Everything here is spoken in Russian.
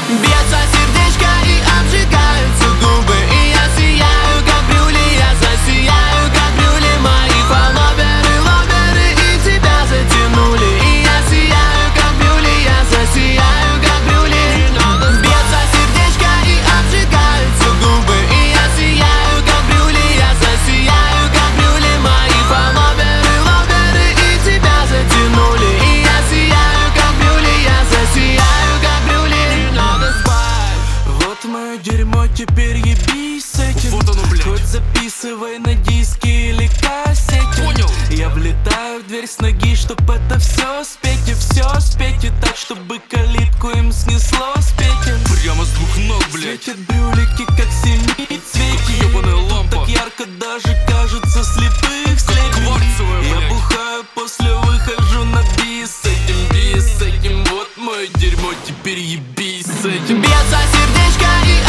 Бьется сердечко и обжигаются губы, и я сияю, как брюли, я засияю, как брюли. Мои фолловеры, ловеры и тебя затянули, и я сияю, как брюли, я засияю, как брюли. Бьется сердечко и обжигаются губы, и я сияю, как брюли, я засияю, как брюли. Мои фолловеры, ловеры и тебя затянули, и я сияю, как брюли, я засияю, как брюли. Вот мое дерьмо, теперь ебись с этим. Вот оно, блядь. Хоть записывай на диске или кассете. Понял. Я влетаю в дверь с ноги, чтоб это все спеть. И все спеть, и так, чтобы калитку им снесло с петель. Прямо с двух ног, блядь. Светят брюлики, как семицветики. Ёбаная лампа. Так ярко даже кажется, слепых слепит. Кварцевая, Я блядь. бухаю, после выхожу на бис с этим, бис с этим. Вот мое дерьмо, теперь ебись с этим. Бьется сердечко и